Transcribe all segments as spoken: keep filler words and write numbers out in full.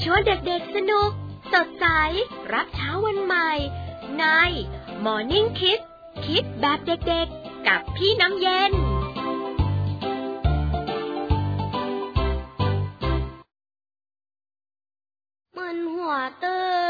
ชวนเด็กๆสนุกสดใสรับเช้าวันใหม่ใน Morning Kids คิดแบบเด็กๆกับพี่น้ำเย็นมึนหัวตื้อ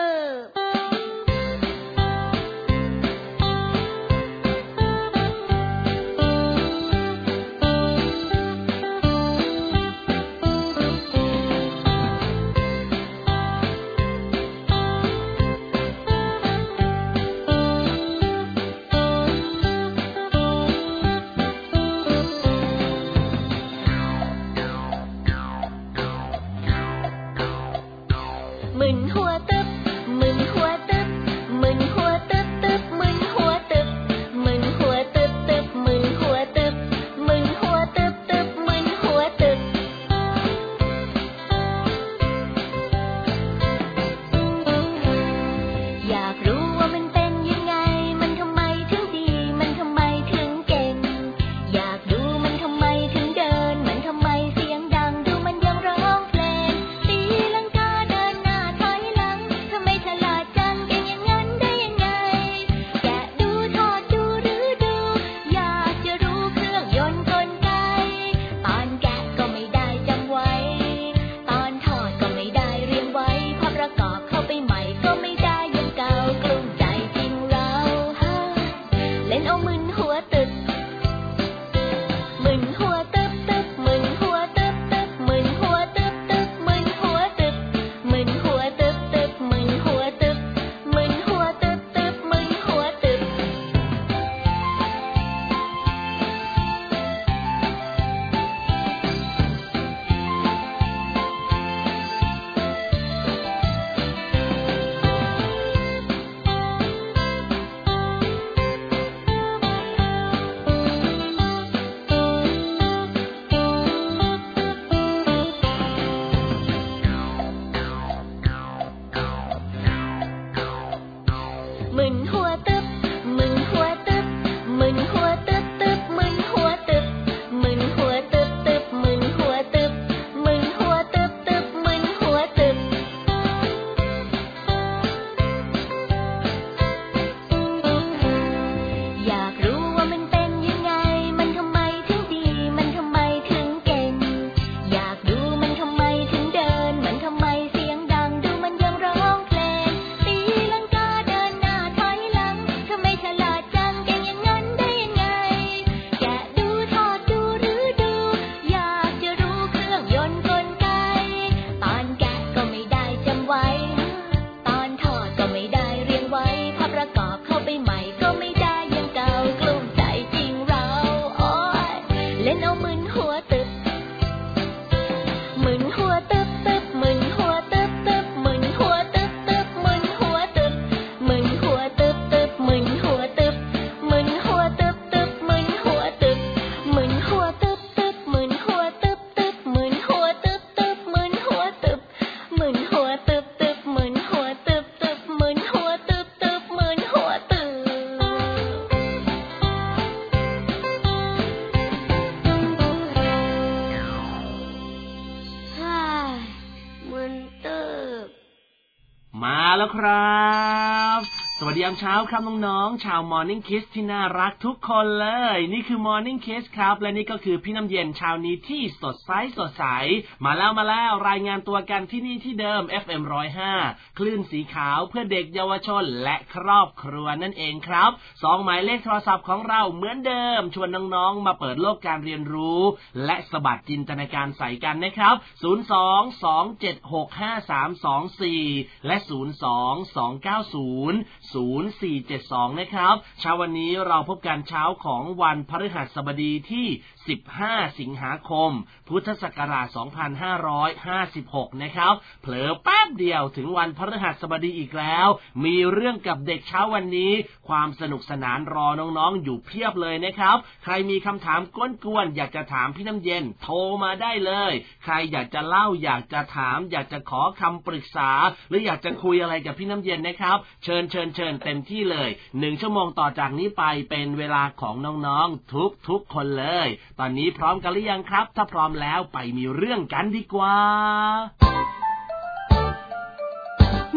แล้วครับสวัสดียามเช้าครับน้องๆชาว Morning Kids ที่น่ารักทุกคนเลยนี่คือ Morning Kids ครับและนี่ก็คือพี่น้ำเย็นเช้านี้ที่สดใสสดใสมาแล้วมาแล้วรายงานตัวกันที่นี่ที่เดิม เอฟ เอ็ม หนึ่งศูนย์ห้า คลื่นสีขาวเพื่อเด็กเยาวชนและครอบครัวนั่นเองครับสองหมายเลขโทรศัพท์ของเราเหมือนเดิมชวนน้องๆมาเปิดโลกการเรียนรู้และสะบัดจินตนาการใส่กันนะครับศูนย์ สอง สอง เจ็ด หก ห้า สาม สอง สี่และศูนย์ สอง สอง เก้า ศูนย์ ศูนย์ สี่ เจ็ด สองนะครับเช้าวันนี้เราพบกันเช้าของวันพฤหัสบดีที่สิบห้าสิงหาคมพุทธศักราชสองพันห้าร้อยห้าสิบหกนะครับเผลอแป๊บเดียวถึงวันพฤหัสบดีอีกแล้วมีเรื่องกับเด็กเช้าวันนี้ความสนุกสนานรอน้องๆอยู่เพียบเลยนะครับใครมีคำถามกวนๆอยากจะถามพี่น้ำเย็นโทรมาได้เลยใครอยากจะเล่าอยากจะถามอยากจะขอคำปรึกษาหรืออยากจะคุยอะไรกับพี่น้ำเย็นนะครับเชิญเชิญเชิญเต็มที่เลยหนึ่งชั่วโมงต่อจากนี้ไปเป็นเวลาของน้องๆทุกๆคนเลยตอนนี้พร้อมกันหรือยังครับถ้าพร้อมแล้วไปมีเรื่องกันดีกว่า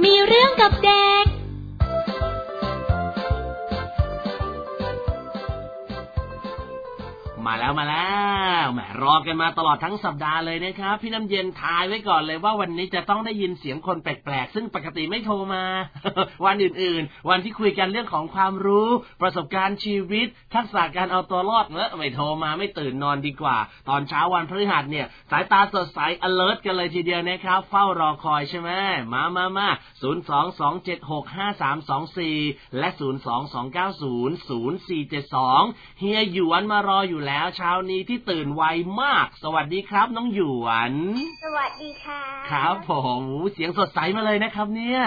มีเรื่องกับเด็กมาแล้วมาแล้วแหมรอกันมาตลอดทั้งสัปดาห์เลยนะครับพี่น้ำเย็นทายไว้ก่อนเลยว่าวันนี้จะต้องได้ยินเสียงคนแปลกๆซึ่งปกติไม่โทรมา วันอื่นๆวันที่คุยกันเรื่องของความรู้ประสบการณ์ชีวิตทักษะการเอาตัวรอดเนอะไม่โทรมาไม่ตื่นนอนดีกว่าตอนเช้าวันพฤหัสเนี่ยสายตาสดใส alert กันเลยทีเดียวนะครับเฝ้ารอคอยใช่ไหมมามามาศูนย์ สอง สอง เจ็ด หก ห้า สาม สอง สี่และศูนย์ สอง สอง เก้า ศูนย์ ศูนย์ สี่ เจ็ด สองเฮียหยวนมารออยู่แล้วเช้านี้ที่ตื่นไวมากสวัสดีครับน้องหยวนสวัสดีค่ะครับผมเสียงสดใสมาเลยนะครับเนี่ย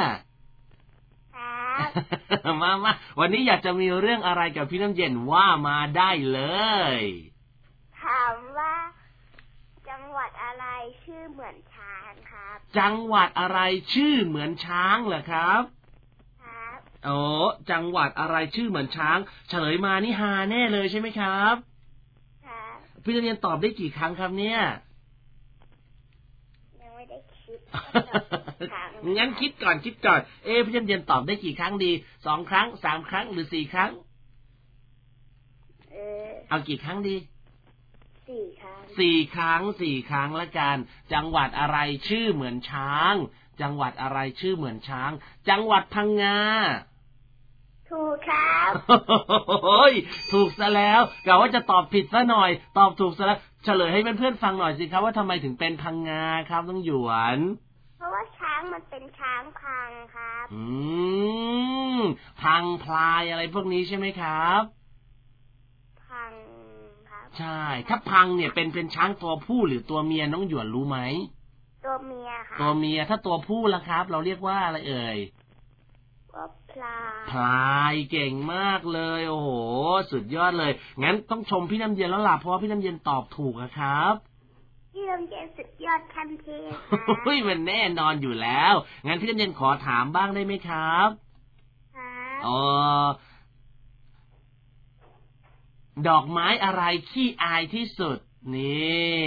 ครับมามาวันนี้อยากจะมีเรื่องอะไรกับพี่น้ำเย็นว่ามาได้เลยถามว่าจังหวัดอะไรชื่อเหมือนช้างครับจังหวัดอะไรชื่อเหมือนช้างเหรอครับครับโอ้จังหวัดอะไรชื่อเหมือนช้างเฉลยมานี่ฮาแน่เลยใช่ไหมครับพี่เรียนตอบได้กี่ครั้งครับเนี่ยยังไม่ได้คิดงั้นคิดก่อนคิดก่อนเอ๊ะพี่เรียนตอบได้กี่ครั้งดีสองครั้งสามครั้งหรือสี่ครั้งเออเอากี่ครั้งดีสี่ครั้งสี่ครั้งสี่ครั้งละกันจังหวัดอะไรชื่อเหมือนช้างจังหวัดอะไรชื่อเหมือนช้างจังหวัดพังงาถูกครับโอ้ยถูกซะแล้วกะว่าจะตอบผิดซะหน่อยตอบถูกซะแล้วเฉลยให้เพื่อนๆฟังหน่อยสิครับว่าทำไมถึงเป็นพังงาครับต้องหยวนเพราะว่าช้างมันเป็นช้างพังครับอืมพังพลายอะไรพวกนี้ใช่ไหมครับพังครับใช่ถ้าพังเนี่ยเป็นเป็นช้างตัวผู้หรือตัวเมียน้องหยวนรู้ไหมตัวเมียค่ะตัวเมียถ้าตัวผู้ล่ะครับเราเรียกว่าอะไรเอ่ยพลายพลายเก่งมากเลยโอ้โหสุดยอดเลยงั้นต้องชมพี่น้ำเย็นแล้วล่ะเพราะว่าพี่น้ำเย็นตอบถูกครับพี่น้ำเย็นสุดยอดขั้นเทพเฮ้ยมันแน่นอนอยู่แล้วงั้นพี่น้ำเย็นขอถามบ้างได้ไหมครับครับอ๋อดอกไม้อะไรขี้อายที่สุดนี่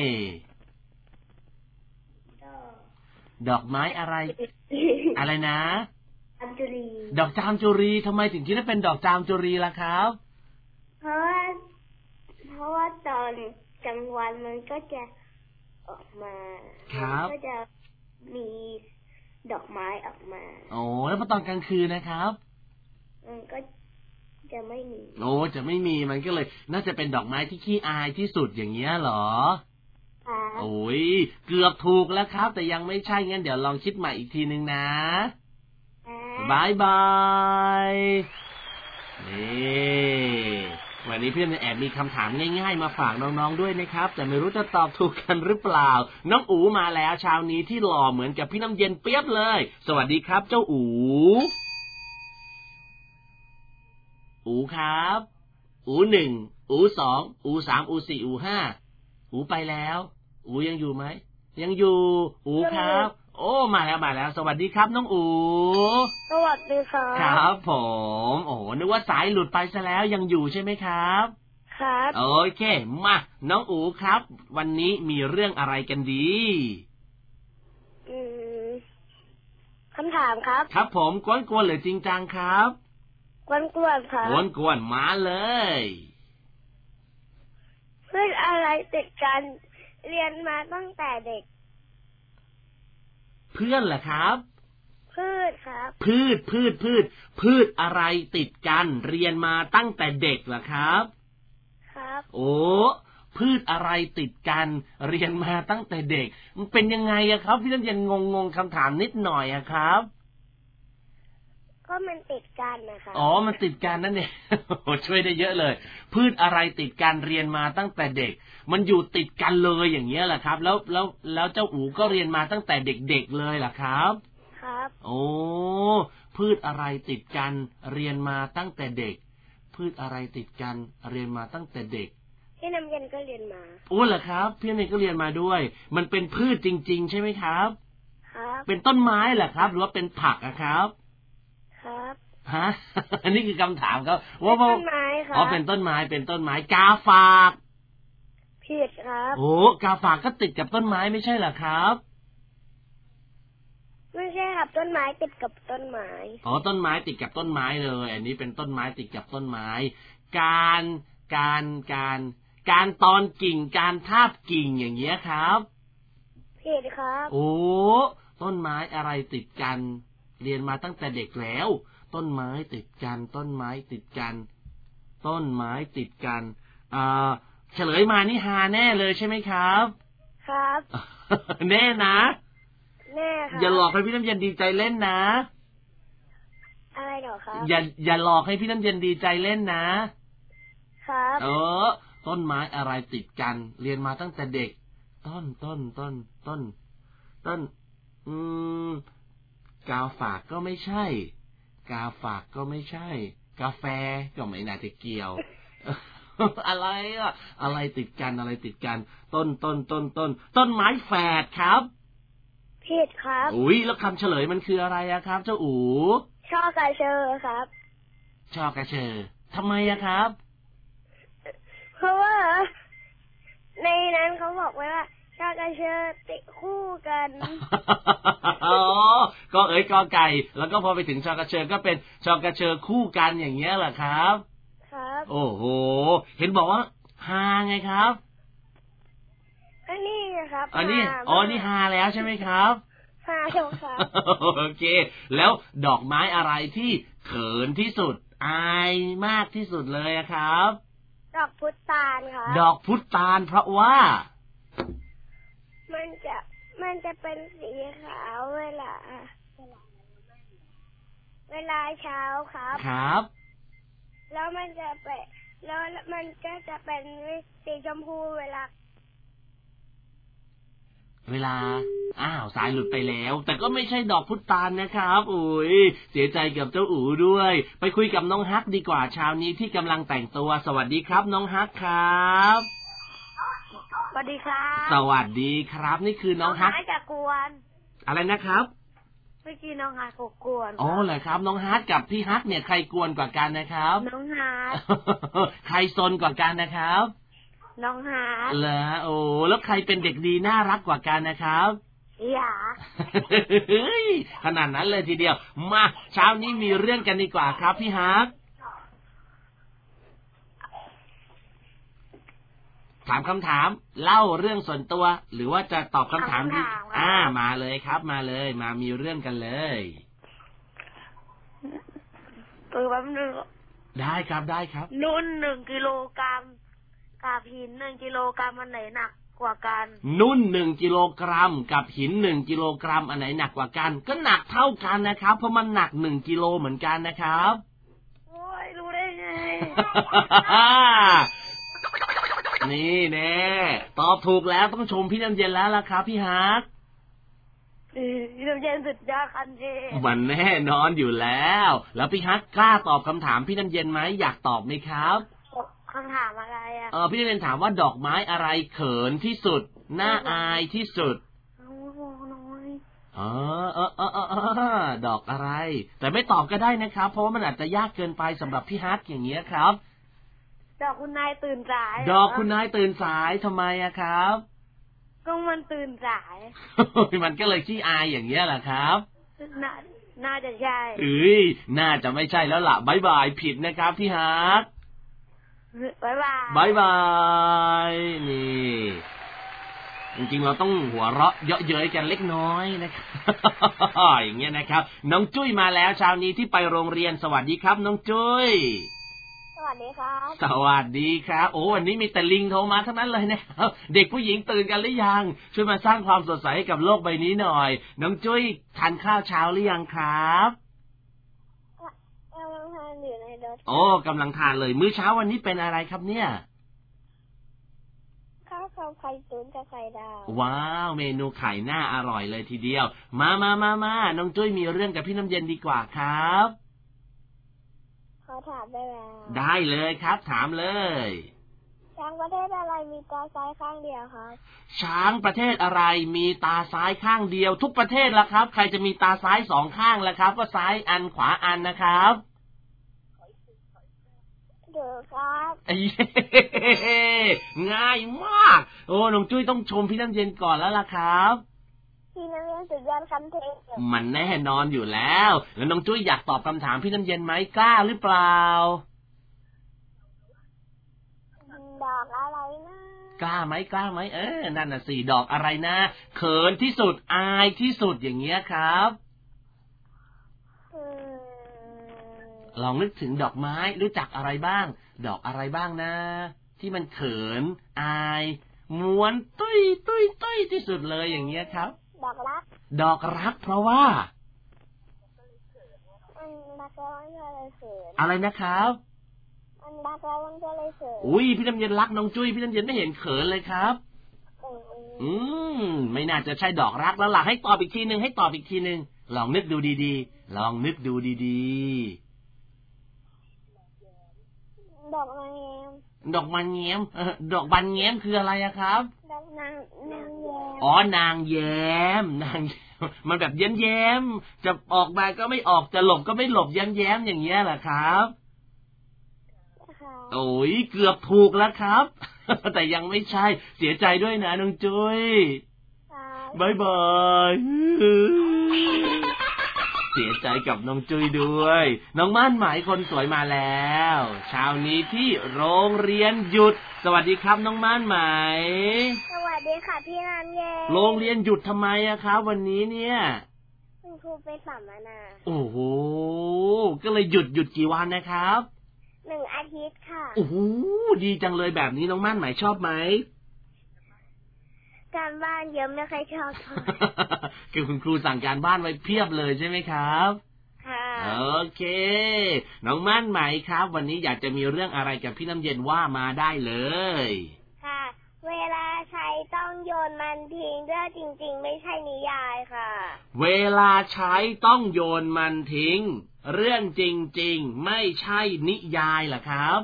ดอกไม้อะไรอะไรนะจามจุรีดอกจามจุรีทำไมถึงคิดว่าเป็นดอกจามจุรีล่ะครับเพราะว่าเพราะว่าตอนกลางวันมันก็จะออกมาครับก็จะมีดอกไม้ออกมาโอ้แล้วพอตอนกลางคืนนะครับมันก็จะไม่มีโอ้จะไม่มีมันก็เลยน่าจะเป็นดอกไม้ที่ขี้อายที่สุดอย่างเงี้ยเหรอโอ้ยเกือบถูกแล้วครับแต่ยังไม่ใช่งั้นเดี๋ยวลองคิดใหม่อีกทีนึงนะบายบายนี่วันนี้เพื่อนแอบมีคำถามง่ายๆมาฝากน้องๆด้วยนะครับแต่ไม่รู้จะตอบถูกกันหรือเปล่าน้องอูมาแล้วเช้านี้ที่หล่อเหมือนกับพี่น้ำเย็นเปียบเลยสวัสดีครับเจ้าอูอูครับอูหนึ่งอูสองอูสามอูสี่อูห้าอูไปแล้วอูยังอยู่ไหมยังอยู่อูครับโอ้มาแล้วมาแล้วสวัสดีครับน้องอูสวัสดีครับครับผมโอ้นึกว่าสายหลุดไปซะแล้วยังอยู่ใช่ไหมครับครับโอเคมาน้องอูครับวันนี้มีเรื่องอะไรกันดีอืมคำถามครับครับผมกวนๆหรือจริงจังครับกวนๆครับกวนๆมาเลยเพื่อนอะไรติดกันเรียนมาตั้งแต่เด็กเพื่อนเหรอครับพืชครับพืชพืชพืชพืชอะไรติดกันเรียนมาตั้งแต่เด็กเหรอครับครับโอ้พืชอะไรติดกันเรียนมาตั้งแต่เด็กมันเป็นยังไงอะครับพี่น้ำเย็นงงงคำถามนิดหน่อยอะครับก็มันติดกันนะคะอ๋อมันติดกันนั่นเองช่วยได้เยอะเลยพืชอะไรติดกันเรียนมาตั้งแต่เด็กมันอยู่ติดกันเลยอย่างเงี้ยแหละครับแล้วแล้วแล้วเจ้าอู๋ก็เรียนมาตั้งแต่เด็กๆเลยล่ะครับครับโอ้พืชอะไรติดกันเรียนมาตั้งแต่เด็กพืชอะไรติดกันเรียนมาตั้งแต่เด็กพี่น้ำเย็นก็เรียนมาโอ้เหรอครับพี่น้ำเย็นก็เรียนมาด้วยมันเป็นพืชจริงๆใช่ไหมครับครับเป็นต้นไม้เหรอครับหรือว่าเป็นผักอะครับครับฮะอันนี้คือคำถามครับว่าต้นไม้ครับอ๋อเป็นต้นไม้เป็นต้นไม้กาฝากผิดครับโอ้กาฝากก็ติดกับต้นไม้ไม่ใช่เหรอครับไม่ใช่ครับต้นไม้ติดกับต้นไม้อ๋อต้นไม้ติดกับต้นไม้เลยอันนี้เป็นต้นไม้ติดกับต้นไม้การการการการตอนกิ่งการทาบกิ่งอย่างเงี้ยครับผิดครับโอ้ต้นไม้อะไรติดกันเรียนมาตั้งแต่เด็กแล้วต้นไม้ติดกันต้นไม้ติดกันต้นไม้ติดกันอ่าเฉลยมานี่ฮาแน่เลยใช่ไหมครับครับแน่นะแน่ครับอย่าหลอกให้พี่น้ำเย็นดีใจเล่นนะอะไรหรอครับอย่าอย่าหลอกให้พี่น้ำเย็นดีใจเล่นนะครับเออต้นไม้อะไรติดกันเรียนมาตั้งแต่เด็กต้นต้นต้นต้นต้นอืมกาฝากก็ไม่ใช่กาฝากก็ไม่ใช่กาแฟก็ไม่น่าจะเกี่ยวอะไรอ่ะอะไรติดกันอะไรติดกันต้นต้นต้นต้นต้นไม้แฝดครับผิดครับอุ้ยแล้วคำเฉลยมันคืออะไรอะครับเจ้าอู๋ช่อกระเชอครับช่อกระเชอทำไมอะครับเพราะว่าในนั้นเขาบอกไว้ว่าช่อกระเชอติดคู่กันอ๋อก็เอ๋ยกอไก่แล้วก็พอไปถึงช่อกระเชอก็เป็นช่อกระเชอคู่กันอย่างเงี้ยเหรอครับครับโอ้โหเห็นบอกว่าฮาไงครับอันนี้ครับอันนี้อ๋อนี่ฮาแล้วใช่ไหมครับฮาถูกครับโอเคแล้วดอกไม้อะไรที่เขินที่สุดอายมากที่สุดเลยครับดอกพุตานครับดอกพุตานเพราะว่ามันจะมันจะเป็นสีขาวเวลาเวลาเช้าครับครับแล้วมันจะไปแล้วมันก็จะเป็นสีชมพูเวลาเวลาอ้าวสายหลุดไปแล้วแต่ก็ไม่ใช่ดอกพุตานนะครับอุ้ยเสียใจกับเจ้าอู๋ด้วยไปคุยกับน้องฮักดีกว่าเช้านี้ที่กำลังแต่งตัวสวัสดีครับน้องฮักครับสวัสดีครับสวัสดีครับนี่คือน้องฮักจะกวนอะไรนะครับเมื่อกี้น้องฮักกวนอ๋อเหรอครับน้องฮักกับพี่ฮักเนี่ยใครกวนกว่ากันนะครับน้องฮักใครซนกว่ากันนะครับน้องฮาร์ดเหรอโอ้แล้วใครเป็นเด็กดีน่ารักกว่ากันนะครับอย่าขนาดนั้นเลยทีเดียวมาเช้านี้มีเรื่องกันดีกว่าครับพี่ฮาร์ดถามคำถามเล่าเรื่องส่วนตัวหรือว่าจะตอบคำถามดีอ่ามาเลยครับมาเลยมามีเรื่องกันเลยตัวแป๊บนึงได้ครับได้ครับนุ่นหนึ่งกิโลกรัมกับหินหนึ่งกิโลกรัมอันไหนหนักกว่ากันนุ่นหนึ่งกิโลกรัมกับหินหนึ่งกิโลกรัมอันไหนหนักกว่ากันก็หนักเท่ากันนะครับเพราะมันหนักหนึ่งกิโลเหมือนกันนะครับโอ้ยรู้ได้ไงนี่แน่ตอบถูกแล้วต้องชมพี่น้ำเย็นแล้วล่ะครับพี่ฮักพี่น้ำเย็นสุดยอดคันเทมันแน่นอนอยู่แล้วแล้วพี่ฮักกล้าตอบคำถามพี่น้ำเย็นไหมอยากตอบไหมครับคำถามอะไรอ่ะเออพี่เรนถามว่าดอกไม้อะไรเขินที่สุดน่าอายที่สุดอ๋อเออเออเออเออดอกอะไรแต่ไม่ตอบก็ได้นะครับเพราะว่ามันอาจจะยากเกินไปสำหรับพี่ฮัทอย่างเงี้ยครับดอกคุณนายตื่นสายดอกคุณนายตื่นสายทำไมอะครับก็มันตื่นสายมันก็เลยขี้อายอย่างเงี้ยแหละครับน่าน่าจะใช่เอ้ยน่าจะไม่ใช่แล้วล่ะบ๊ายบายผิดนะครับพี่ฮัทบายบายบายบายนี่จริงๆเราต้องหัวเราะเยาะเย้ยกันเล็กน้อยนะครับอย่างเงี้ยนะครับน้องจุ้ยมาแล้วเช้านี้ที่ไปโรงเรียนสวัสดีครับน้องจุ้ยสวัสดีครับสวัสดีครับโอ้วันนี้มีแต่ลิงโทรมาทั้งนั้นเลยนะครับเด็กผู้หญิงตื่นกันหรือยังช่วยมาสร้างความสดใสให้กับโลกใบนี้หน่อยน้องจุ้ยทานข้าวเช้าหรือยังครับกำลังทานอยู่ในรถโอ้กำลังทานเลยมื้อเช้าวันนี้เป็นอะไรครับเนี่ยข้าวขาไข่ตุ๋นกับไข่ดาวว้าวเมนูไข่น่าอร่อยเลยทีเดียวมามามามาน้องจุ้ยมีเรื่องกับพี่น้ำเย็นดีกว่าครับขอถามได้ไหมได้เลยครับถามเลยช้างประเทศอะไรมีตาซ้ายข้างเดียวครับช้างประเทศอะไรมีตาซ้ายข้างเดียวทุกประเทศละครับใครจะมีตาซ้ายสองข้างละครับก็ซ้ายอันขวาอันนะครับเดี๋ยวครับง่ายมากโอ้น้องจุ้ยต้องชมพี่น้ำเย็นก่อนแล้วล่ะครับพี่น้ำเย็นสุดยอดคำเพลงมันแน่นอนอยู่แล้วแล้วน้องจุ้ยอยากตอบคำถามพี่น้ำเย็นไหมกล้าหรือเปล่าดอกอะไรนะกล้าไหมกล้าไหมเออนั่นน่ะสิดอกอะไรนะเขินที่สุดอายที่สุดอย่างเงี้ยครับลองนึกถึงดอกไม้รู้จักอะไรบ้างดอกอะไรบ้างนะที่มันเขินอายม้วนตุ้ยตุ้ยตุ้ยที่สุดเลยอย่างเงี้ยครับดอกรักดอกรักเพราะว่ามันรักแล้วมันก็เลยเขินอะไรนะครับมันรักแล้วมันก็เลยเขินอุ้ยพี่น้ำเย็นรักน้องจุ้ยพี่น้ำเย็นไม่เห็นเขินเลยครับอืมไม่น่าจะใช่ดอกรักแล้วล่ะให้ตอบอีกทีนึงให้ตอบอีกทีนึงลองนึกดูดีๆลองนึกดูดีๆดอกบานแง้มดอกบานแง้มดอกบานแง้มคืออะไรอะครับดอกนางนางแย้มอ๋อนางแย้มนางมันแบบแย้มแย้มจะออกมาก็ไม่ออกจะหลบก็ไม่หลบแย้มแย้มอย่างเงี้ยแหละครับโอ้ยเกือบถูกแล้วครับแต่ยังไม่ใช่เสียใจด้วยนะน้องจุ้ยบายบายเสียใจกับน้องจุ้ยด้วยน้องม่านหมายคนสวยมาแล้วเช้านี้ที่โรงเรียนหยุดสวัสดีครับน้องม่านหมายสวัสดีค่ะพี่น้ำเย็นโรงเรียนหยุดทำไมอะครับวันนี้เนี่ยคุณครูไปสัมมนาโอ้โหก็เลยหยุดหยุดกี่วันนะครับหนึ่งอาทิตย์ค่ะโอ้โหดีจังเลยแบบนี้น้องม่านหมายชอบไหมการบ้านเยอะไม่ค่อยชอบคือคุณครูสั่งการบ้านไว้เพียบเลยใช่ไหมครับค่ะโอเคน้องม่านหมายครับวันนี้อยากจะมีเรื่องอะไรกับพี่น้ำเย็นว่ามาได้เลยค่ะเวลาใช้ต้องโยนมันทิ้งเรื่องจริงๆไม่ใช่นิยายค่ะเวลาใช้ต้องโยนมันทิ้งเรื่องจริงๆไม่ใช่นิยายเหรอครับ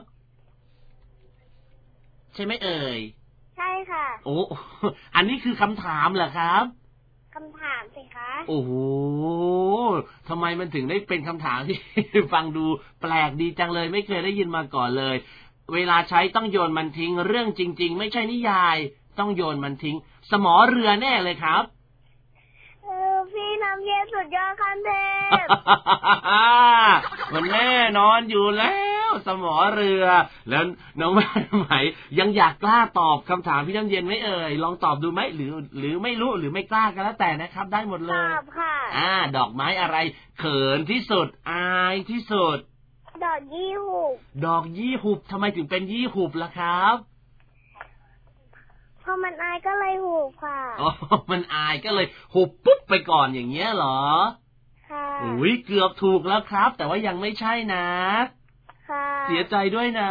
ใช่ไหมเอ่ยใช่ค่ะโอ้อันนี้คือคำถามเหรอครับคำถามสิคะโอ้โหทำไมมันถึงได้เป็นคำถามที่ ฟังดูแปลกดีจังเลยไม่เคยได้ยินมาก่อนเลยเวลาใช้ต้องโยนมันทิ้งเรื่องจริงๆไม่ใช่นิยายต้องโยนมันทิ้งสมอเรือแน่เลยครับเออพี่น้ำเย็นสุดยอดคันเทพมันแน่นอนอยู่แล้วสมอเรือแล้วน้องม่านหมายยังอยากกล้าตอบคำถามพี่น้ำเย็นไหมเอ่ยลองตอบดูไหมหรือหรือไม่รู้หรือไม่กล้าก็แล้วแต่นะครับได้หมดเลยตอบค่ะอ่าดอกไม้อะไรเขินที่สุดอายที่สุดดอกยี่หุบดอกยี่หุบทำไมถึงเป็นยี่หุบล่ะครับพอมันอายก็เลยหุบค่ะอ๋อมันอายก็เลยหุบปุ๊บไปก่อนอย่างเงี้ยเหรอค่ะอุ้ยเกือบถูกแล้วครับแต่ว่ายังไม่ใช่นะค่ะเสียใจด้วยนะ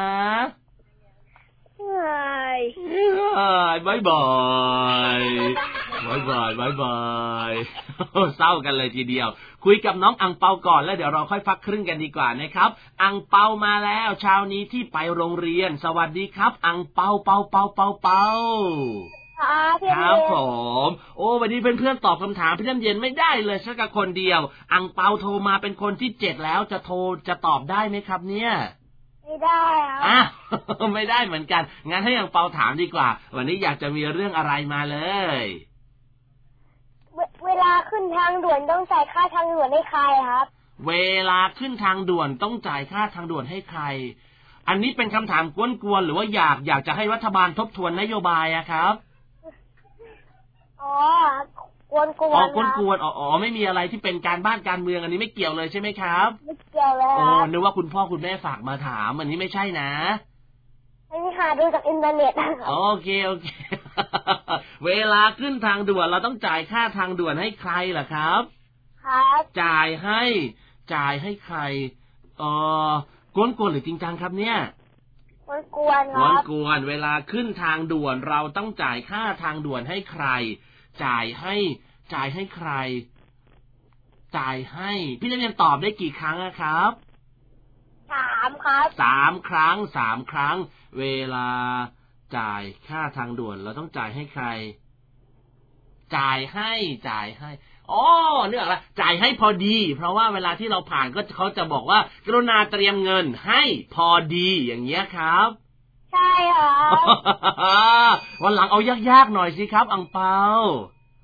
บายบายบายบายบายบายบายเศร้ากันเลยทีเดียวคุยกับน้องอังเปาก่อนแล้วเดี๋ยวเราค่อยพักครึ่งกันดีกว่านะครับอังเปามาแล้วเช้านี้ที่ไปโรงเรียนสวัสดีครับอังเปาเปาเปาเปาเปาครับผมโอ้วันนี้เพื่อนๆตอบคำถามพี่น้ำเย็นไม่ได้เลยสักคนเดียวอังเปาโทรมาเป็นคนที่เจ็ดแล้วจะโทรจะตอบได้ไหมครับเนี่ยไม่ได้อ่ะไม่ได้เหมือนกันงั้นให้อังเปาถามดีกว่าวันนี้อยากจะมีเรื่องอะไรมาเลยเวลาขึ้นทางด่วนต้องจ่ายค่าทางด่วนให้ใครครับเวลาขึ้นทางด่วนต้องจ่ายค่าทางด่วนให้ใครอันนี้เป็นคำถามกวนๆหรือว่าอยากอยากจะให้รัฐบาลทบทวนนโยบายอะครับอ๋อกวนๆอ๋อกวนๆอ๋อไม่มีอะไรที่เป็นการบ้านการเมืองอันนี้ไม่เกี่ยวเลยใช่ไหมครับไม่เกี่ยวเลยโอ้นึกว่าคุณพ่อคุณแม่ฝากมาถามอันนี้ไม่ใช่นะไม่หาดูจากอินเทอร์เน็ตโอเคโอเคเวลาขึ้นทางด่วนเราต้องจ่ายค่าทางด่วนให้ใครล่ะครับครับจ่ายให้จ่ายให้ใครเอ่อกวนๆหรือจริงจังครับเนี่ยกวนๆครับกวนๆเวลาขึ้นทางด่วนเราต้องจ่ายค่าทางด่วนให้ใครจ่ายให้จ่ายให้ใครจ่ายให้พี่นักเรียนตอบได้กี่ครั้งครับสามครับสามครั้งสามครั้งเวลาจ่ายค่าทางด่วนเราต้องจ่ายให้ใครจ่ายให้จ่ายให้อ๋อนึกออกแล้วจ่ายให้พอดีเพราะว่าเวลาที่เราผ่านก็เขาจะบอกว่ากรุณาเตรียมเงินให้พอดีอย่างเงี้ยครับใช่ครับวันหลังเอายากๆหน่อยสิครับอังเปาครับ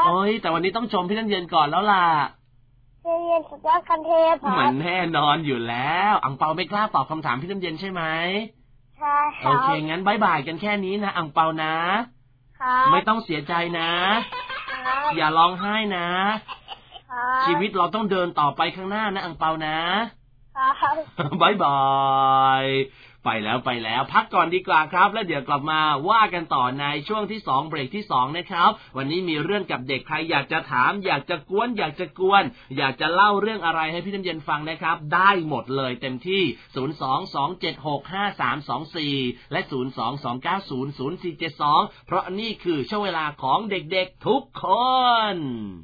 โอ้ยแต่วันนี้ต้องชมพี่น้ำเย็นก่อนแล้วล่ะพี่น้ำเย็นสุดยอดคันเทพครับเหมือนแน่นอนอยู่แล้วอังเปาไม่กล้าตอบคำถามพี่น้ำเย็นใช่ไหมใช่โอเคงั้นบ๊ายบายกันแค่นี้นะอังเปานะไม่ต้องเสียใจนะอย่าร้องไห้นะชีวิตเราต้องเดินต่อไปข้างหน้านะอังเปานะบ๊ายบายไปแล้วไปแล้วพักก่อนดีกว่าครับแล้วเดี๋ยวกลับมาว่ากันต่อในช่วงที่สองเบรกที่สองนะครับวันนี้มีเรื่องกับเด็กใครอยากจะถามอยากจะกวนอยากจะกวนอยากจะเล่าเรื่องอะไรให้พี่น้ำเย็นฟังนะครับได้หมดเลยเต็มที่ศูนย์ สอง สอง เจ็ด หก ห้า สาม สอง สี่และศูนย์ สอง สอง เก้า ศูนย์ ศูนย์ สี่ เจ็ด สองเพราะนี่คือช่วงเวลาของเด็กๆทุกคน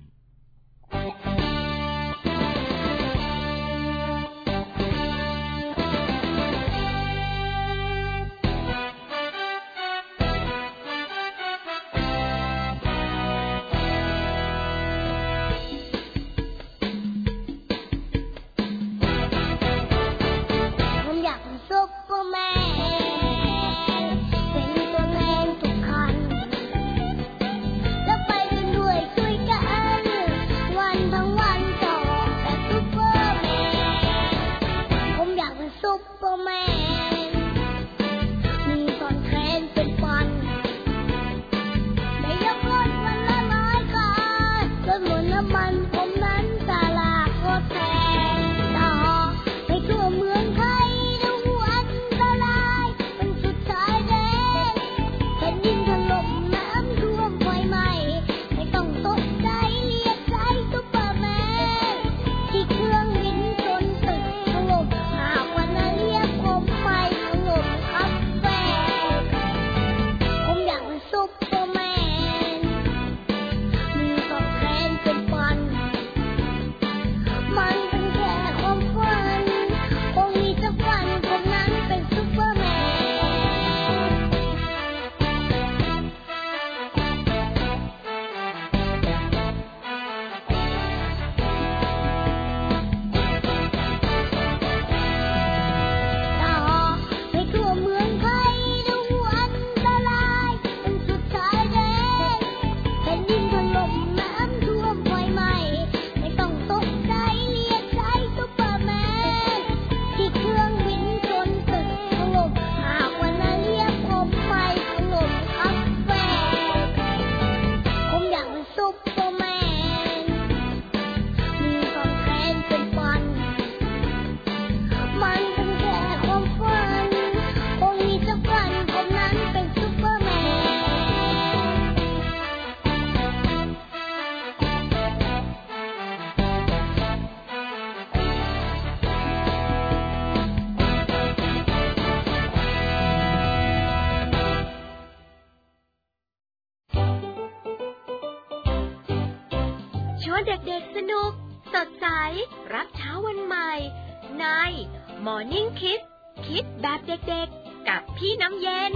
เด็กๆสนุกสดใสรับเช้าวันใหม่ใน Morning Kids คิดแบบเด็กๆกับพี่น้ำเย็น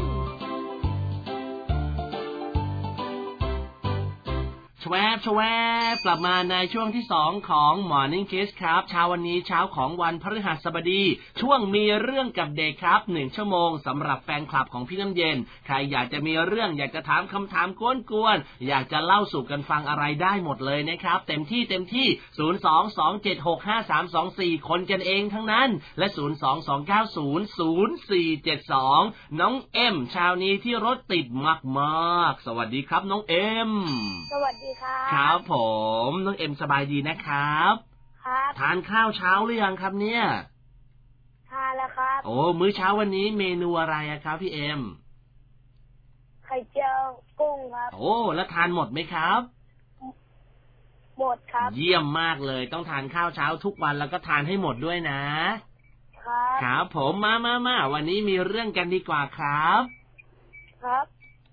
แวบแวบกลับมาในช่วงที่สองของ Morning Kids ครับเช้าวันนี้เช้าของวันพฤหัสบดีช่วงมีเรื่องกับเด็กครับหนึ่งชั่วโมงสำหรับแฟนคลับของพี่น้ำเย็นใครอยากจะมีเรื่องอยากจะถามคำถามกวนๆอยากจะเล่าสู่กันฟังอะไรได้หมดเลยนะครับเต็มที่เต็มที่ศูนย์ สอง สอง เจ็ด หก ห้า สาม สอง สี่คนกันเองทั้งนั้นและศูนย์ สอง สอง เก้า ศูนย์ ศูนย์ สี่ เจ็ด สองน้องเอ็มเช้านี้ที่รถติดมากๆสวัสดีครับน้องเอ็มสวัสดีครับครับผมน้องเอ็มสบายดีนะครับครับทานข้าวเช้าหรือยังครับเนี่ยทานแล้วครับโอ้มื้อเช้าวันนี้เมนูอะไรอะครับพี่เอ็มไข่เจียวกุ้งครับโอ้แล้วทานหมดไหมครับหมดครับเยี่ยมมากเลยต้องทานข้าวเช้าทุกวันแล้วก็ทานให้หมดด้วยนะครับครับผมมามามาวันนี้มีเรื่องกันดีกว่าครับครับ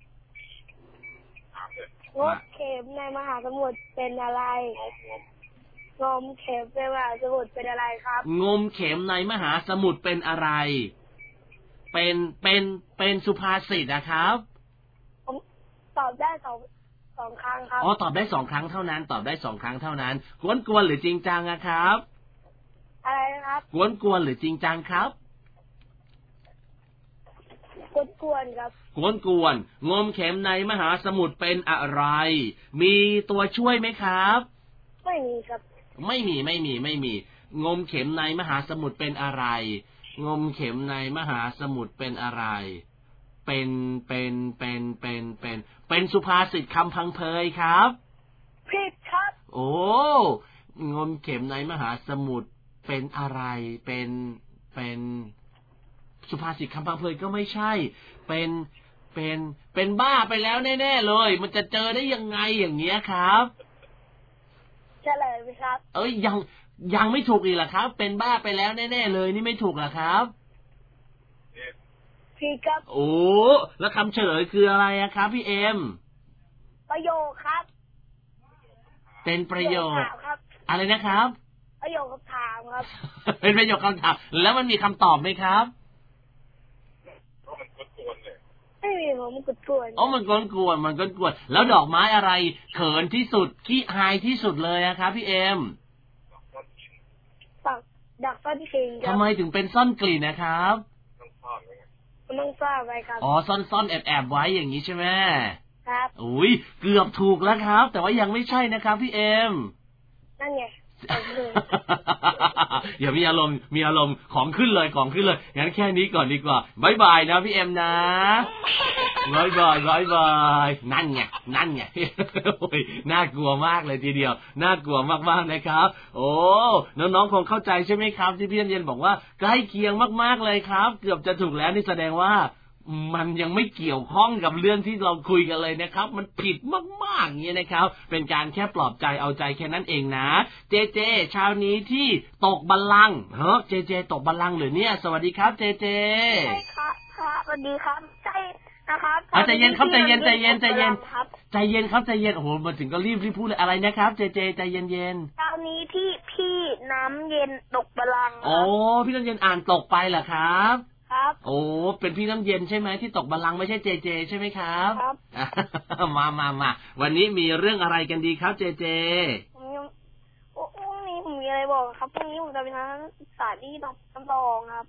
งมเข็มในมหาสมุทรเป็นอะไรงมเข็มในมหาสมุทรเป็นอะไรครับงมเข็มในมหาสมุทรเป็นอะไรเป็นเป็นเป็นสุภาษิตนะครับผมตอบได้สองสองครั้งครับอ๋อตอบได้สองครั้งเท่านั้นตอบได้สองครั้งเท่านั้นกวนกวนหรือจริงจังอะครับอะไรนะครับกวนกวนหรือจริงจังครับกวนกวนๆครับกวนกวนงมเข็มในมหาสมุทรเป็นอะไรมีตัวช่วยไหมครับไม่มีครับไม่มีไม่มีไม่มีงมเข็มในมหาสมุทรเป็นอะไรงมเข็มในมหาสมุทรเป็นอะไรเป็นเป็นเป็นเป็นเป็นเป็นสุภาษิตคำพังเพยครับผิดครับโอ้งมเข็มในมหาสมุทรเป็นอะไรเป็นเป็นสุภาษิตคำพังเพยก็ไม่ใช่เป็นเป็นเป็นบ้าไปแล้วแน่ๆเลยมันจะเจอได้ยังไงอย่างเงี้ยครับเฉลยไหมครับเอ้ยยังยังไม่ถูกอีกเหรอครับเป็นบ้าไปแล้วแน่ๆเลยนี่ไม่ถูกเหรอครับผิดครับโอ้แล้วคำเฉลยคืออะไรอะครับพี่เอ็มประโยคครับเป็นประโยคอะไรนะครับประโยคคำถามครับเป็นประโยคคำถามแล้วมันมีคำตอบไหมครับไม่มีมันกดกวนอ๋อมันกวนกวนมันกวนกวนแล้วดอกไม้อะไรเขินที่สุดขี้อายที่สุดเลยอะครับพี่เอ็มปักดักซ่อนกลิ่นทำไมถึงเป็นซ่อนกลิ่นนะครับมันต้องซ่อนไว้ครับอ๋อซ่อนซ่อนแอบแอบไว้อย่างนี้ใช่ไหมครับอุ้ยเกือบถูกแล้วครับแต่ว่ายังไม่ใช่นะครับพี่เอ็มนั่นไงอย่ามีอารมณ์มีอารมณ์ของขึ้นเลยของขึ้นเลยงั้นแค่นี้ก่อนดีกว่าบายบายนะพี่เอ็มนะบายบายบายบายนั่นไงนั่นไงโอ้ยน่ากลัวมากเลยทีเดียวน่ากลัวมากๆนะครับโอ้น้องๆคงเข้าใจใช่ไหมครับที่พี่เย็นบอกว่าใกล้เคียงมากๆเลยครับเกือบจะถูกแล้วนี่แสดงว่ามันยังไม่เกี่ยวข้องกับเรื่องที่เราคุยกันเลยนะครับมันผิดมากๆอย่างนี้นะครับเป็นการแค่ปลอบใจเอาใจแค่นั้นเองนะเจเจเช้านี้ที่ตกบัลลังก์เฮ้อเจเจตกบัลลังก์หรือเนี่ยสวัสดีครับเจเจใช่ครับครับสวัสดีครับใช่นะครับใจเย็นครับใจเย็นใจเย็นใจเย็นใจเย็นครับใจเย็นโอ้โหมาถึงก็รีบรีบพูดเลยอะไรนะครับเจเจใจเย็นเย็นเช้านี้ที่พี่น้ำเย็นตกบัลลังก์โอ้พี่น้ำเย็นอ่านตกไปเหรอครับครับโอ้เป็นพี่น้ำเย็นใช่ไหมที่ตกบัลลังก์ไม่ใช่เจเจใช่ไหมครับครับมามามาวันนี้มีเรื่องอะไรกันดีครับเจเจผมยังพรุ่งนี้ผมมีอะไรบอกครับพรุ่งนี้ผมจะไปทานสาที่ตกน้ำตองครับ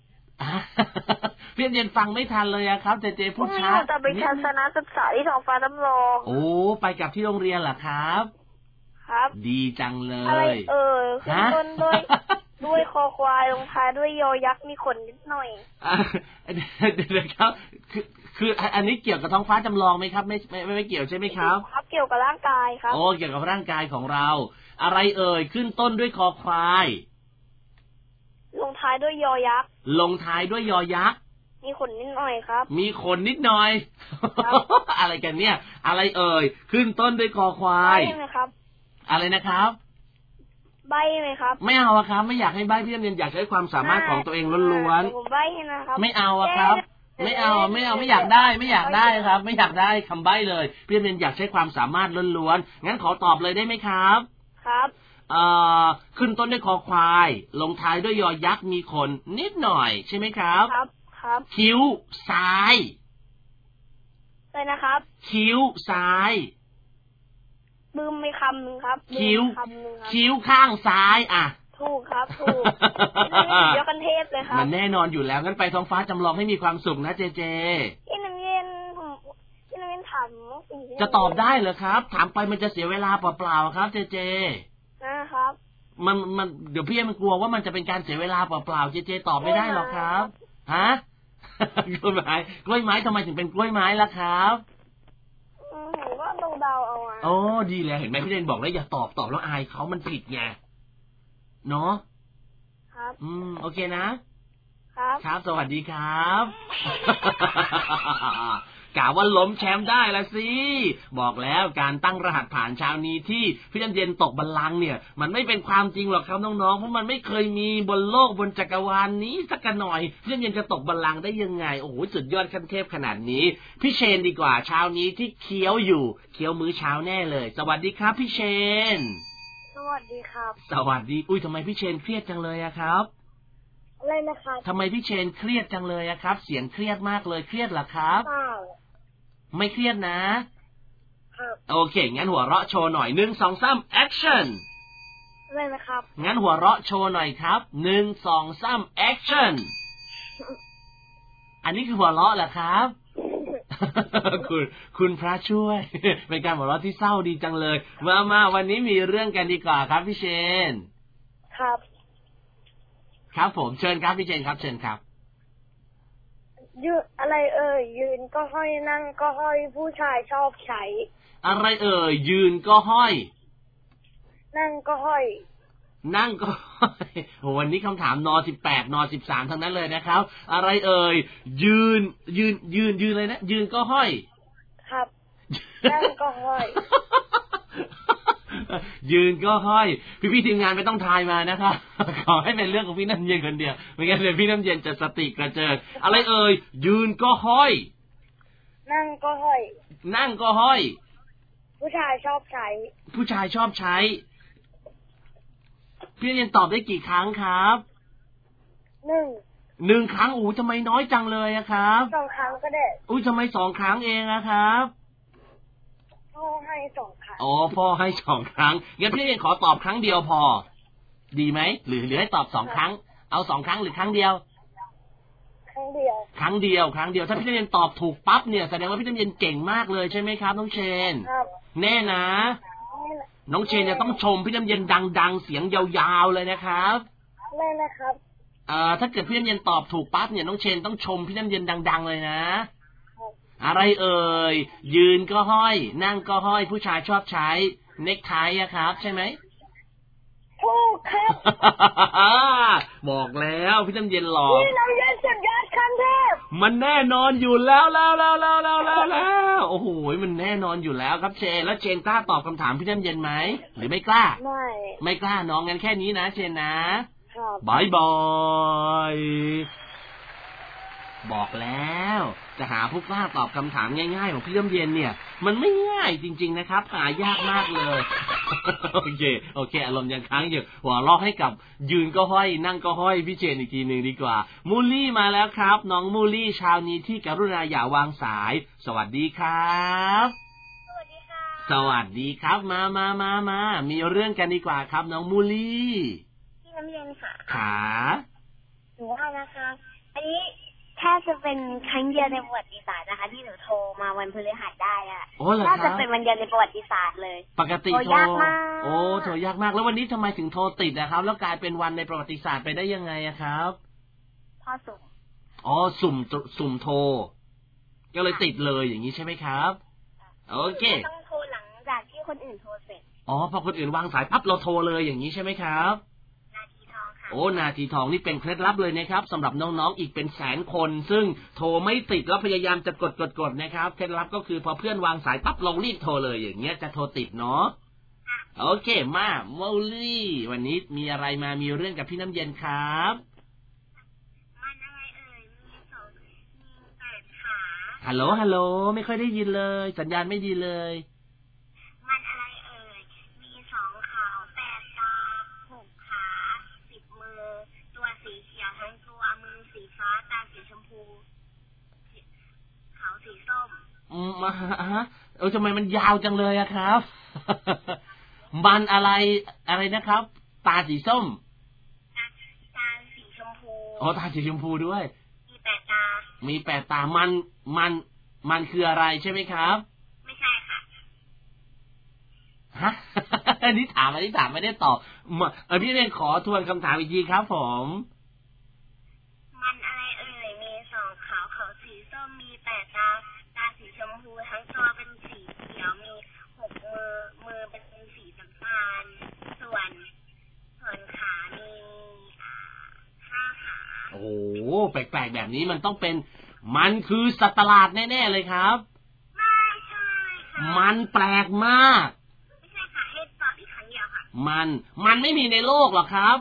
พี่น้ำเย็นฟังไม่ทันเลยครับเจเจพูดช้าจะไปทัศนศึกษาที่ท้องฟ้าจำลองโอ้ไปกับที่โรงเรียนเหรอครับครับดีจังเลยอะไรเออขึ้นต้นด้วยด้วยคอควายลงท้ายด้วยยอยักษ์มีขนนิดหน่อยเดี๋ยวครับคือคืออันนี้เกี่ยวกับท้องฟ้าจำลองไหมครับไม่ไม่ไม่เกี่ยวใช่ไหมครับครับเกี่ยวกับร่างกายครับโอ้เกี่ยวกับร่างกายของเราอะไรเอ่ยขึ้นต้นด้วยคอควายลงท้ายด้วยยอยักษ์ลงท้ายด้วยยอยักษ์มีขนนิดหน่อยครับมีขนนิดหน่อยอะไรกันเนี่ยอะไรเอ่ยขึ้นต้นด้วยคอควายใช่ไหมครับอะไรนะครับใบไหมครับไม่เอาครับไม่อยากให้ใบพี่เรียนอยากใช้ความสามารถของตัวเองล้วนๆผมใบนะครับไม่เอาครับไม่เอาไม่เอาไม่อยากได้ไม่อยากได้ครับไม่อยากได้คำใบเลยพี่เรียนอยากใช้ความสามารถล้วนๆงั้นขอตอบเลยได้ไหมครับครับเอ่อขึ้นต้นด้วยคอควายลงท้ายด้วยยอยักษ์มีขนนิดหน่อยใช่ไหมครับครับครับคิ้วซ้ายเลยนะครับคิ้วซ้ายบึ้มไม่คำหนึ่งครับคิ้วคิ้วข้างซ้ายอ่ะถูกครับถูกเดี๋ยวกันเทพเลยครับมันแน่นอนอยู่แล้วงั้นไปท้องฟ้าจำลองให้มีความสุขนะเจเจพี่น้ำเย็นพี่น้ำเย็นถามจะตอบได้เหรอครับถามไปมันจะเสียเวลาเปล่าๆครับเจเจนะครับมันมันเดี๋ยวพี่มันกลัวว่ามันจะเป็นการเสียเวลาเปล่าๆเจเจตอบไม่ได้หรอกครับฮะกล้วยไม้กล้วยไม้ทำไมถึงเป็นกล้วยไม้ล่ะครับผมว่าเดาๆเอาอ่ะโอ้ดีแล้วเห็นไหมพี่เรนบอกแล้วอย่าตอบตอบแล้วอายเขามันผิดไงเนาะครับอืมโอเคนะครับครับสวัสดีครับกะว่าล้มแชมป์ได้ละสิบอกแล้วการตั้งรหัสผ่านเช้านี้ที่พี่น้ำเย็นตกบัลลังก์เนี่ยมันไม่เป็นความจริงหรอกครับน้องๆเพราะมันไม่เคยมีบนโลกบนจักรวาล นี้สักหน่อยพี่น้ำเย็นจะตกบัลลังก์ได้ยังไงโอ้โหสุดยอดขั้นเทพขนาดนี้พี่เชนดีกว่าเช้านี้ที่เคี้ยวอยู่เคี้ยวมื้อเช้าแน่เลยสวัสดีครับพี่เชนสวัสดีครับสวัสดีอุ้ยทำไมพี่เชนเครียดจังเลยอะครับอะไรนะครับทำไมพี่เชนเครียดจังเลยอะครับเสียงเครียดมากเลยเครียดเหรอครับเปล่าไม่เครียดนะโอเคงั้นหัวเราะโชว์หน่อยหนึ่งสองสามแอคชั่นอะไรนะครับงั้นหัวเราะโชว์หน่อยครับหนึ่งสองสามแอคชั่นอันนี้คือหัวเราะเหรอครับ คุณคุณพระช่วยเป็นการหัวเราะที่เศร้าดีจังเลยมามาวันนี้มีเรื่องกันดีกว่าครับพี่เชนครับครับผมเชิญครับพี่เชนครับเชิญครับยืนอะไรเอ่ยยืนก็ห้อยนั่งก็ห้อยผู้ชายชอบใช้อะไรเอ่ยยืนก็ห้อยนั่งก็ห้อยนั่งก็ห้อยโหวันนี้คำถามนสิบแปดนสิบสามทั้งนั้นเลยนะครับอะไรเอ่ยยืนยืนยืนยืนเลยนะยืนก็ห้อยครับนั่งก็ห้อยยืนก็ห้อยพี่พี่ทีมงานไม่ต้องทายมานะครับขอให้เป็นเรื่องของพี่น้ำเย็นคนเดียวไม่งั้นเดี๋ยวพี่น้ำเย็นจะสติกระเจิงอะไรเอ่ยยืนก็ห้อยนั่งก็ห้อยนั่งก็ห้อยผู้ชายชอบใช้ผู้ชายชอบใช้พี่น้ำเย็นตอบได้กี่ครั้งครับหนึ่งหนึ่งครั้งอู้ทำไมน้อยจังเลยอะครับสองครั้งก็ได้อุ้ยทำไมสองครั้งเองอะครับพ่อให้สองครั้งอ๋อพ่อให้สองครั้งงั้นพี่เองขอตอบครั้งเดียวพอดีไหมหรือหรือให้ตอบสองครั้งเอาสองครั้งหรือครั้งเดียวครั้งเดียวครั้งเดียวครั้งเดียวถ้าพี่เย็นตอบถูกปั๊บเนี่ยแสดงว่าพี่เย็นเก่งมากเลยใช่ไหมครับน้องเชนครับแน่นะน้องเชนจะต้องชมพี่เย็นดังๆเสียงยาวๆเลยนะครับแน่นะครับอ่าถ้าเกิดพี่เย็นตอบถูกปั๊บเนี่ยน้องเชนต้องชมพี่เย็นดังๆเลยนะอะไรเอ่ยยืนก็ห้อยนั่งก็ห้อยผู้ชายชอบใช้เนคไทอะครับใช่ไหมถูกครับบอกแล้วพี่น้ำเย็นหลอกพี่น้ำเย็นสุดยอดคันเทพมันแน่นอนอยู่แล้วแล้วแล้วแล้วแล้วแล้วแล้วโอ้โหมันแน่นอนอยู่แล้วครับเชนแล้วเชนกล้าตอบคำถามพี่น้ำเย็นไหมหรือไม่กล้าไม่ไม่กล้าน้องงั้นแค่นี้นะเชนนะครับบายบายบอกแล้วจะหาผู้กล้าตอบคำถามง่ายๆของพี่น้ำเย็นเนี่ยมันไม่ง่ายจริงๆนะครับหายากมากเลยโอเคโอเคอารมณ์ยังค้างอยู่หัวเราะให้กับยืนก็ห้อยนั่งก็ห้อยพี่เชนอีกทีหนึ่งดีกว่ามูลลี่มาแล้วครับน้องมูลลี่เช้านี้ที่กรุณาอย่าวางสายสวัสดีครับสวัสดีค่ะสวัสดีครับมามามามามีเรื่องกันดีกว่าครับน้องมูลลี่พี่น้ำเย็นค่ะขาหนูว่านะคะอันนี้ถ้าจะเป็นครั้งเดียวในประวัติศาสตร์นะคะที่หนูโทรมาวันพฤหัสได้อะน่าจะเป็นวันเดียวในประวัติศาสตร์เลยปกติโทรยากมากโอ้โทรยากมากแล้ววันนี้ทำไมถึงโทรติดนะครับแล้วกลายเป็นวันในประวัติศาสตร์ไปได้ยังไงอะครับพ่อสุ่มอ๋อสุ่มสุ่มโทรก็เลยติดเลยอย่างนี้ใช่ไหมครับโอเคต้องโทรหลังจากที่คนอื่นโทรเสร็จอ๋อพอคนอื่นวางสายปั๊บเราโทรเลยอย่างนี้ใช่ไหมครับโอ้นาทีทองนี่เป็นเคล็ดลับเลยนะครับสำหรับน้องๆอีกเป็นแสนคนซึ่งโทรไม่ติดแล้วพยายามจะกดกดกดนะครับเคล็ดลับก็คือพอเพื่อนวางสายปั๊บเรารีบโทรเลยอย่างเงี้ยจะโทรติดเนาะโอเคมาโมลี่วันนี้มีอะไรมามีเรื่องกับพี่น้ำเย็นครับมันอะไรเอ่ยมีสองมีแปดขาฮัลโหลฮัลโหลไม่ค่อยได้ยินเลยสัญญาณไม่ดีเลยอืมมาฮะเออทำไมมันยาวจังเลยอะครับมันอะไรอะไรนะครับตาสีส้มตาสีชมพูอ๋อตาสีชมพูด้วยมีแปดตามีแปดตามันมันมันคืออะไรใช่ไหมครับไม่ใช่ค่ะฮะอันนี้ถามอันนี้ถามไม่ได้ตอบเออพี่เรียนขอทวนคำถามอีกทีครับผมมันอะไรเอ่ยมีสองขาวเขาสีส้มมีแปดตาตาสีชมพูทั้งตัวเป็นสีเขียวมีหกมือมือเป็นสีน้ำตาลส่วนส่วนขามีห้าขาโอ้แปลกๆแบบนี้มันต้องเป็นมันคือสัตว์ประหลาดแน่ๆเลยครับไม่ใช่ค่ะมันแปลกมากไม่ใช่ค่ะให้ตอบอีกครั้งเดียวค่ะมันมันไม่มีในโลกหรอกครับ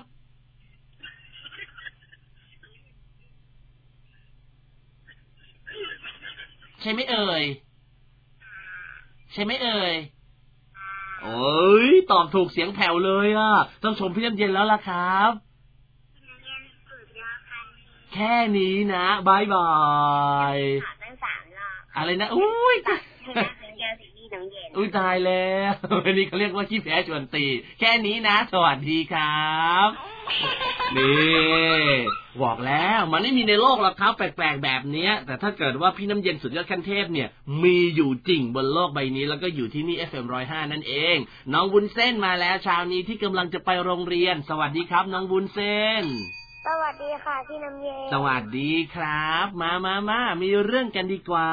ใช่ไหมเอ่ยใช่ไหมเอ่ยโอ้ยตอบถูกเสียงแผ่วเลยอ่ะต้องชมพี่น้ำเย็นแล้วล่ะครับแค่นี้นะบายบายอะไรนะอุ้ยน้ำเย็นอุ้ยตายแล้ววันนี้เขาเรียกว่าขี้แพ้ชวนตีแค่นี้นะสวัสดีครับนี่บอกแล้วมันไม่มีในโลกหรอกครับแปลกๆแบบนี้แต่ถ้าเกิดว่าพี่น้ำเย็นสุดยอดขั้นเทพเนี่ยมีอยู่จริงบนโลกใบนี้แล้วก็อยู่ที่นี่ เอฟ เอ็ม หนึ่งศูนย์ห้านั่นเองน้องวุ้นเส้นมาแล้วเช้านี้ที่กำลังจะไปโรงเรียนสวัสดีครับน้องวุ้นเส้นสวัสดีค่ะพี่น้ำเย็นสวัสดีครับมามามามีเรื่องกันดีกว่า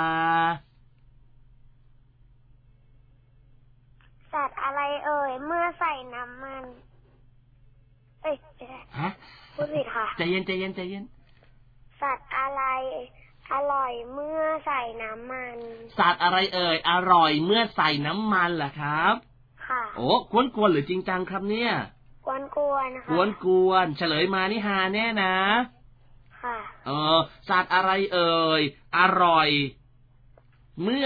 สัตว์อะไรเอ่ยเมื่อใส่น้ำมันเอ้ยฮะพูดผิดค่ะใจเย็นใจเย็นใจเย็นสัตว์อะไรอร่อยเมื่อใส่น้ำมันสัตว์อะไรเอ่ยอร่อยเมื่อใส่น้ำมันล่ะครับค่ะโอ้กวนกวนหรือจริงจังครับเนี่ยกวนกวนค่ะกวนกวนเฉลยมานี่ฮาแน่นะค่ะเออสัตว์อะไรเอ่ยอร่อยเมื่อ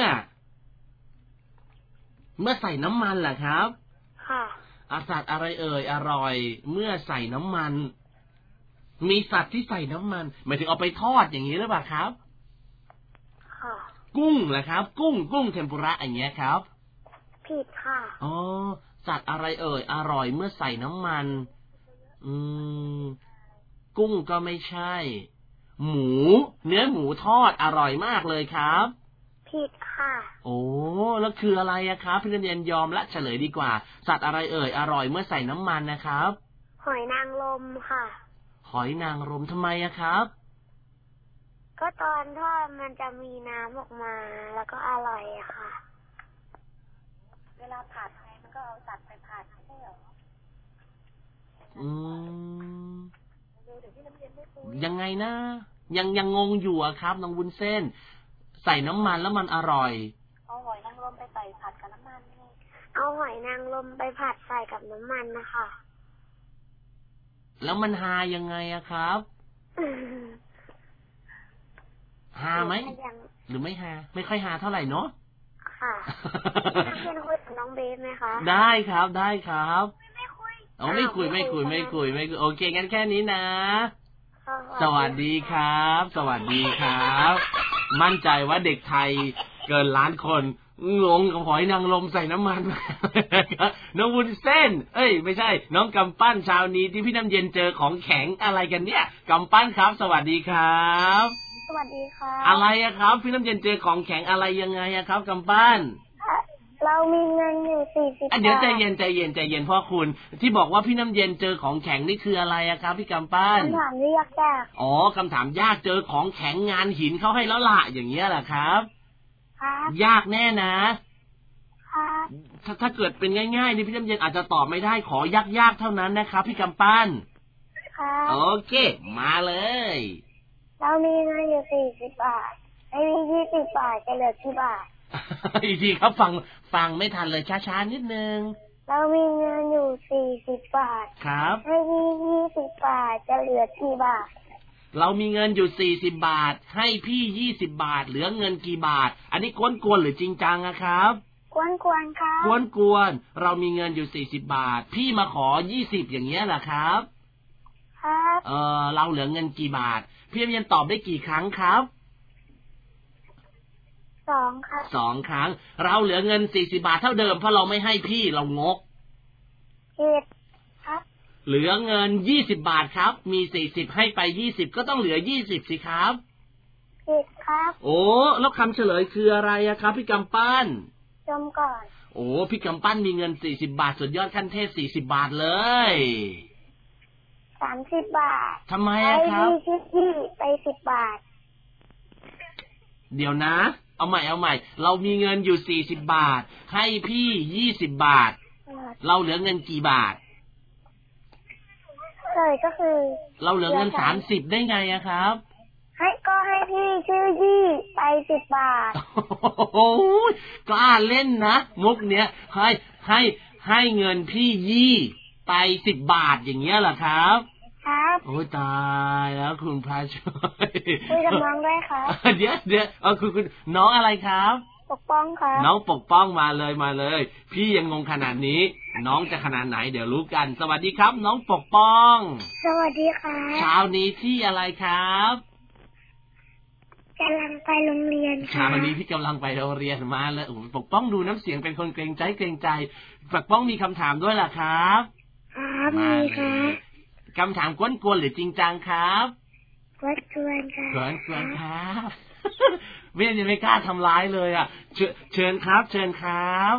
เมื่อใส่น้ำมันล่ะครับค่ะสัตว์อะไรเอ่ยอร่อยเมื่อใส่น้ำมันมีสัตว์ที่ใส่น้ำมันหมายถึงเอาไปทอดอย่างนี้หรือเปล่าครับค่ะกุ้งเหรอครับกุ้งกุ้งเทมปุระอย่างเงี้ยครับผิดค่ะอ๋อสัตว์อะไรเอ่ยอร่อยเมื่อใส่น้ำมันอืมกุ้งก็ไม่ใช่หมูเนื้อหมูทอดอร่อยมากเลยครับผิดค่ะโอ้แล้วคืออะไรอะครับพี่เรียนยอมละเฉลยดีกว่าสัตว์อะไรเอ่ยอร่อยเมื่อใส่น้ำมันนะครับหอยนางรมค่ะหอยนางรมทำไมอะครับก็ตอนทอดมันจะมีน้ำออกมาแล้วก็อร่อยอะค่ะเวลาผัดไงมันก็เอาสัตว์ไปผัดใช่เหรออืมยังไงนะยังยังงงอยู่อะครับน้องวุ้นเส้นใส่น้ำมันแล้วมันอร่อยเอาหอยนางรมไปใส่ผัดกับน้ำมันเอาหอยนางรมไปผัดใส่กับน้ำมันนะคะแล้วมันฮายังไงอะครับฮาไหมหรือไม่ฮาไม่ค่อยฮาเท่าไหร่เนาะค่ะเพื่อนคุยกับน้องเบสไหมคะได้ครับได้ครับไม่คุยอ๋อไม่คุยไม่คุยไม่คุยไม่คุยโอเคงั้นแค่นี้นะสวัสดีครับสวัสดีครับมั่นใจว่าเด็กไทยเกินล้านคนงงกับหอยนางรมใส่น้ำมันน้องวุ้นเส้นเอ้ยไม่ใช่น้องกำปั้นเช้านี้ที่พี่น้ำเย็นเจอของแข็งอะไรกันเนี่ยกำปั้นครับสวัสดีครับสวัสดีครับอะไรอะครับพี่น้ำเย็นเจอของแข็งอะไรยังไงอะครับกำปั้นเรามีเงินอยู่สี่สิบบาทเดี๋ยวใจเย็นใจเย็นใจเย็นพ่อคุณที่บอกว่าพี่น้ำเย็นเจอของแข็งนี่คืออะไรอะครับพี่กำปั้นคำถามที่ยากยากอ๋อคำถามยากเจอของแข็งงานหินเข้าให้แล้วล่ะอย่างเงี้ยแหละครับครับยากแน่นะครับถ้าถ้าเกิดเป็นง่ายๆนี่พี่น้ำเย็นอาจจะตอบไม่ได้ขอยากๆเท่านั้นนะครับพี่กำปั้นครับโอเคมาเลยเรามีเงินอยู่สี่สิบบาทไม่มียี่สิบบาทจะเหลือกี่บาทอีกทีครับฟังฟังไม่ทันเลยช้าๆนิดนึงเรามีเงินอยู่สี่สิบบาทครับให้พี่ยี่สิบบาทจะเหลือกี่บาทเรามีเงินอยู่สี่สิบบาทให้พี่ยี่สิบบาทเหลือเงินกี่บาทอันนี้กวนๆหรือจริงจังอะครับกวนๆครับกวนๆเรามีเงินอยู่สี่สิบบาทพี่มาขอยี่สิบอย่างเงี้ยเหรอครับครับเออเราเหลือเงินกี่บาทพี่เรียนตอบได้กี่ครั้งครับสองครับสองครั้งเราเหลือเงินสี่สิบบาทเท่าเดิมเพราะเราไม่ให้พี่เรางกผิดครับเหลือเงินยี่สิบบาทครับมีสี่สิบให้ไปยี่สิบก็ต้องเหลือยี่สิบสิครับผิดครับโอ้แล้วคำเฉลยคืออะไรอะครับพี่กำปั้นจมก่อนโอ้พี่กำปั้นมีเงินสี่สิบบาทสุดยอดขั้นเทพสี่สิบบาทเลยสามสิบบาททำไมอะครับให้พี่พี่ไปสิบบาทเดี๋ยวนะเอาใหม่เอาใหม่เรามีเงินอยู่สี่สิบบาทให้พี่ยี่สิบบาทเราเหลือเงินกี่บาทเลยก็คือเราเหลือเงินสามสิบได้ไงอะครับให้ก็ให้พี่ชื่อยี่ไปสิบบาทโอ้ยกล้าเล่นนะมุกเนี้ยให้ให้ให้เงินพี่ยี่ไปสิบบาทอย่างเงี้ยเหรอครับครับโอ้ยตายแล้วคุณพระช่วยคุยกับน้องด้วยครับเดี๋ยวเดี๋ยวเอาคือคุณน้องอะไรครับปกป้องครับน้องปกป้องมาเลยมาเลยพี่ยังงงขนาดนี้น้องจะขนาดไหนเดี๋ยวรู้กันสวัสดีครับน้องปกป้องสวัสดีค่ะเช้านี้ที่อะไรครับแกกำลังไปโรงเรียนค่ะวันนี้พี่กำลังไปโรงเรียนมาแล้วปกป้องดูน้ำเสียงเป็นคนเกรงใจเกรงใจปกป้องมีคำถามด้วยล่ะครับครับมีค่ะคำถามกวนๆหรือจริงจังครับกวนๆค่ะกวนๆครับไม่ยังไม่กล้าทำร้ายเลยอ่ะเชิญครับเชิญครับ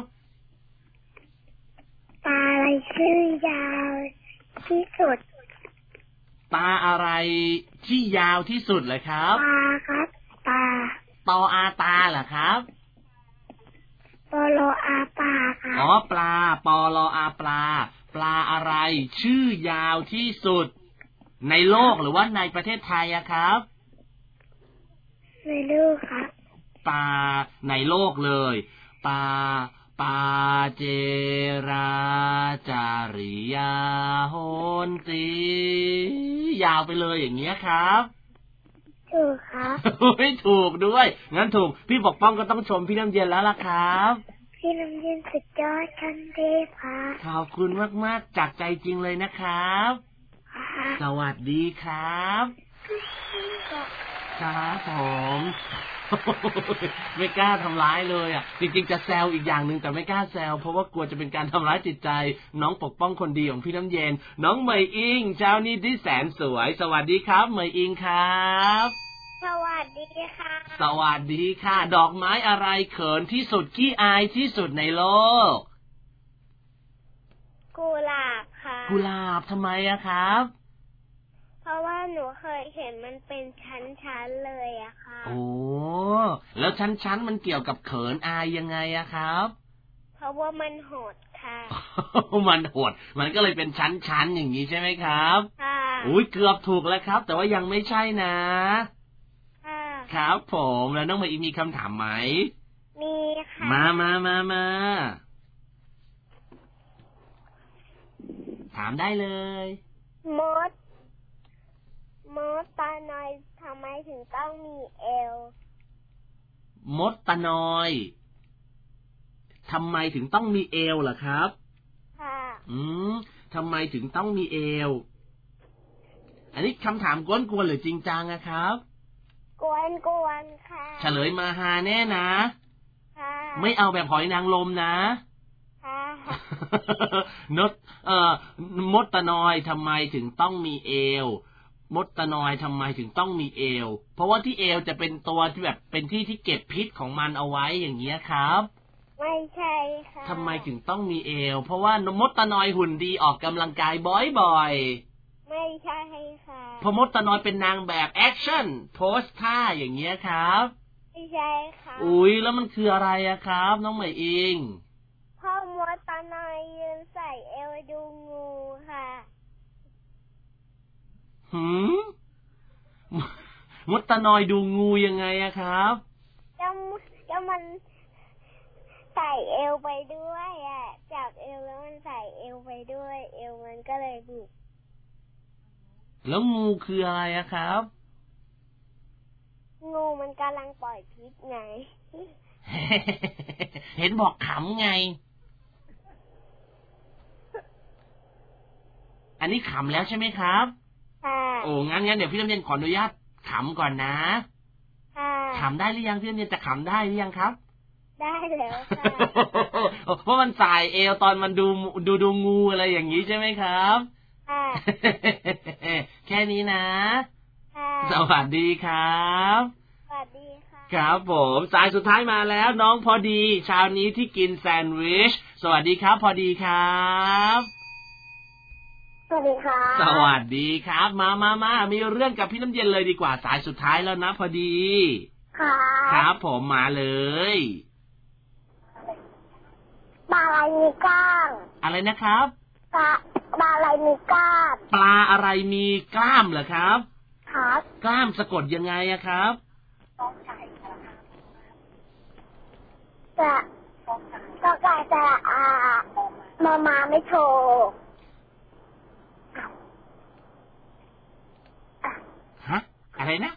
ตาอะไรชื่อยาวที่สุดตาอะไรที่ยาวที่สุดเลยครับตาครับตาตออาตาเหรอครับปอลออาปลาครับอ๋อปลาปอลออาปลาปลาอะไรชื่อยาวที่สุดในโลกหรือว่าในประเทศไทยอะครับในโลกครับปลาในโลกเลยปลาปาเจราจาริยาโหนตียาวไปเลยอย่างเงี้ยครับถูกครับไม่ถูกด้วยงั้นถูกพี่ปกป้องก็ต้องชมพี่น้ำเย็นแล้วล่ะครับพี่น้ำเย็นสุดยอดคันเทพครับขอบคุณมากๆจากใจจริงเลยนะครับสวัสดีครับครับผมไม่กล้าทำร้ายเลยอ่ะจริงๆจะแซวอีกอย่างนึงแต่ไม่กล้าแซวเพราะว่ากลัวจะเป็นการทำร้ายจิตใจน้องปกป้องคนดีของพี่น้ำเย็นน้องเหมยอิงเจ้านี้ที่แสนสวยสวัสดีครับเหมยอิงครับสวัสดีค่ะสวัสดีค่ะดอกไม้อะไรเขินที่สุดขี้อายที่สุดในโลกกุหลาบค่ะกุหลาบทำไมอะครับเพราะว่าหนูเคยเห็นมันเป็นชั้นๆเลยอะค่ะโอ้แล้วชั้นๆมันเกี่ยวกับเขินอายยังไงอะครับเพราะว่ามันโหดค่ะมันโหดมันก็เลยเป็นชั้นๆอย่างนี้ใช่ไหมครับค่ะอุ้ยเกือบถูกแล้วครับแต่ว่ายังไม่ใช่นะค่ะครับผมแล้วน้องเมย์มีคำถามไหมมีค่ะมามามามาถามได้เลยมดมดตาน้อยทำไมถึงต้องมีเอวมดตาน้อยทำไมถึงต้องมีเอวล่ะครับค่ะอืมทำไมถึงต้องมีเอวอันนี้คำถามกวนๆหรือจริงจังนะครับกวนๆค่ะเฉลยมาฮาแน่นะค่ะไม่เอาแบบหอยนางรมนะค่ะนดเอ่อมดตาน้อยทำไมถึงต้องมีเอวมดตะนอยทำไมถึงต้องมีเอวเพราะว่าที่เอวจะเป็นตัวที่แบบเป็นที่ที่เก็บพิษของมันเอาไว้อย่างเงี้ยครับไม่ใช่ค่ะทำไมถึงต้องมีเอวเพราะว่ามดตะนอยหุ่นดีออกกำลังกายบ่อยๆไม่ใช่ค่ะเพราะมดตะนอยเป็นนางแบบแอคชั่นโพสท่าอย่างเงี้ยครับไม่ใช่ค่ะอุ้ยแล้วมันคืออะไรอะครับน้องใหม่อิงเพราะมดตะนอยยืนใส่เอวดูงูค่ะหืมมดตะนอยดูงูยังไงอะครับก็ก็มันใส่เอวไปด้วยอะจับเอวแล้วมันใส่เอวไปด้วยเอวมันก็เลยบุกแล้วงูคืออะไรอะครับงูมันกำลังปล่อยพิษไงเห็นบอกขำไงอันนี้ขำแล้วใช่ไหมครับโอ้งั้นงั้นเดี๋ยวพี่น้ำเย็นขออนุญาตขำก่อนนะขำได้หรือยังพี่น้ำเย็นจะขำได้หรือยังครับได้แล้วค่ะเพราะมันสายเอวตอนมันดูดูดูงูอะไรอย่างนี้ใช่ไหมครับแค่นี้นะสวัสดีครับสวัสดีค่ะครับผมสายสุดท้ายมาแล้วน้องพอดีเช้านี้ที่กินแซนด์วิชสวัสดีครับพอดีครับสวัสดีค่ะสวัสดีครับมามามามีเรื่องกับพี่น้ำเย็นเลยดีกว่าสายสุดท้ายแล้วนะพอดีค่ะครับผมมาเลยปลาอะไรมีก้างอะไรนะครับปลาปลาอะไรมีก้ามปลาอะไรมีกล้ามเหรอครับครับกล้ามสะกดยังไงอะครับจะก็ไก่จะอามอมาไม่โทรฮะอะไรนะ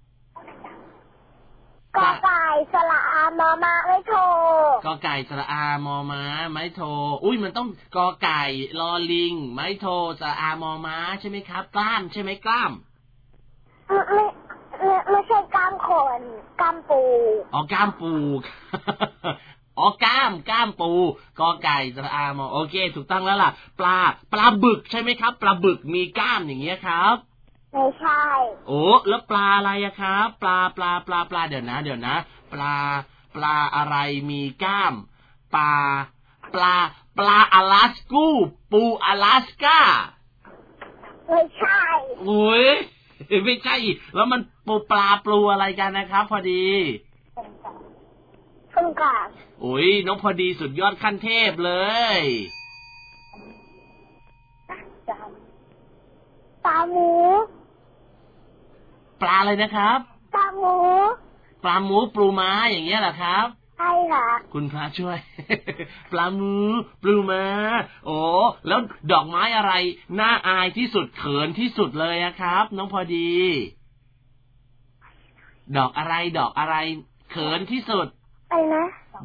กอไก่สระอามอมาไม่โทรกอไก่สระอามอม้าไม่โทรอุ้ยมันต้องกอไก่ลอลิงไม่โทรสระอามอม้าใช่ไหมครับกล้ามใช่ไหมกล้ามไม่ไม่ไม่ใช่กล้ามคนกล้ามปูอ๋อกล้ามปูอ๋อกล้ามกล้ามปูกอไก่สระอามโอเคถูกต้องแล้วล่ะปลาปลาบึกใช่ไหมครับปลาบึกมีกล้ามอย่างเงี้ยครับไม่ใช่โอ้แล้วปลาอะไรอะครับปลาปลาปลาปลาเดี๋ยวนะเดี๋ยวนะปลาปลาอะไรมีกล้ามปลาปลาปลาอลาสกูปูอลาสกาไม่ใช่โอ้ยไม่ใช่แล้วมันปูปลาปลูอะไรกันนะครับพอดีพึ่งก่อนโอ้ยน้องพอดีสุดยอดขั้นเทพเลยปลาหมูปลาอะไรนะครับปลาหมูปลาหมูปลูม้าอย่างเงี้ยเหรอครับใช่ค่ะคุณพระช่วย ปลาหมูปลูม้าโอ้แล้วดอกไม้อะไรน่าอายที่สุดเขินที่สุดเลยครับน้องพอดีดอกอะไรดอกอะไรเขินที่สุดไปนะ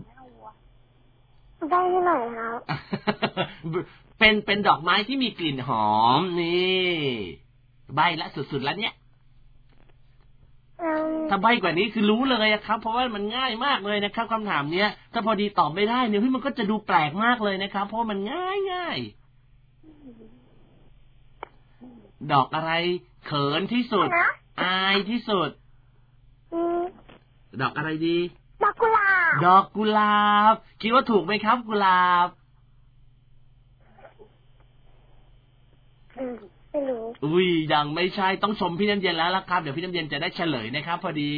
ได้ที่ไหนครับเป็นเป็นดอกไม้ที่มีกลิ่นหอมนี่ใบละสุดๆแล้วเนี่ยถ้าใบกว่านี้คือรู้เลยครับเพราะว่ามันง่ายมากเลยนะครับคำถามเนี้ยถ้าพอดีตอบไม่ได้เนี่ยพี่มันก็จะดูแปลกมากเลยนะครับเพราะมันง่ายง่ายดอกอะไรเขินที่สุดอายที่สุดดอกอะไรดีดอกกุหลาบดอกกุหลาบคิดว่าถูกไหมครับกุหลาบไม่รู้อุ้ยยังไม่ใช่ต้องชมพี่น้ำเย็นแล้วล่ะครับเดี๋ยวพี่น้ำเย็นจะได้เฉลยนะครับพอดี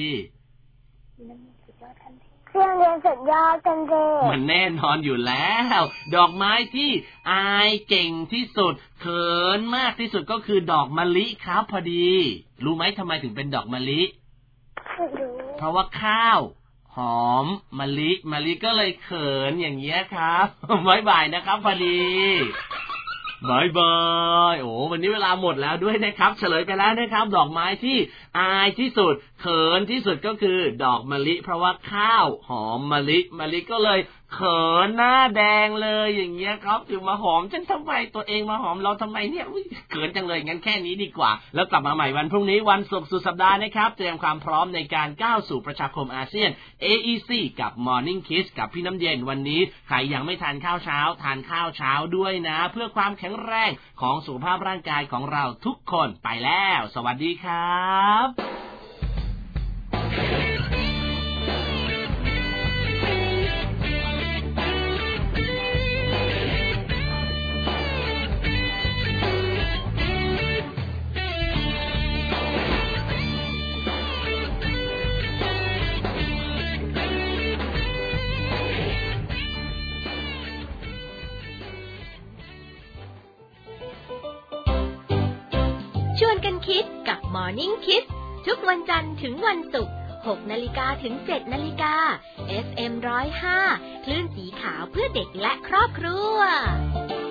พี่น้ำเย็นสุดยอดกันเลยมันแน่นอนอยู่แล้วดอกไม้ที่อายเก่งที่สุดเขินมากที่สุดก็คือดอกมะลิครับพอดีรู้ไหมทำไมถึงเป็นดอกมะลิไม่รู้เพราะว่าข้าวหอมมะลิมะลิก็เลยเขินอย่างเงี้ยครับบ๊ายบายนะครับพอดีบายบายโอ้วันนี้เวลาหมดแล้วด้วยนะครับเฉลยไปแล้วนะครับดอกไม้ที่อายที่สุดเขินที่สุดก็คือดอกมะลิเพราะว่าข้าวหอมมะลิมะลิก็เลยเขินหน้าแดงเลยอย่างเงี้ยครับถึงมาหอมฉันทำไมตัวเองมาหอมเราทำไมเนี่ยเขินจังเลยงั้นแค่นี้ดีกว่าแล้วกลับมาใหม่วันพรุ่งนี้วันศุกร์สุดสัปดาห์นะครับเตรียมความพร้อมในการก้าวสู่ประชาคมอาเซียน เอ อี ซี กับ Morning Kiss กับพี่น้ำเย็นวันนี้ใครยังไม่ทานข้าวเช้าทานข้าวเช้าด้วยนะเพื่อความแข็งแรงของสุขภาพร่างกายของเราทุกคนไปแล้วสวัสดีครับชวนกันคิดกับ Morning Kiss ทุกวันจันทร์ถึงวันศุกร์ หกนาฬิกาถึงเจ็ดนาฬิกา เอฟ เอ็ม หนึ่งศูนย์ห้า คลื่นสีขาวเพื่อเด็กและครอบครัว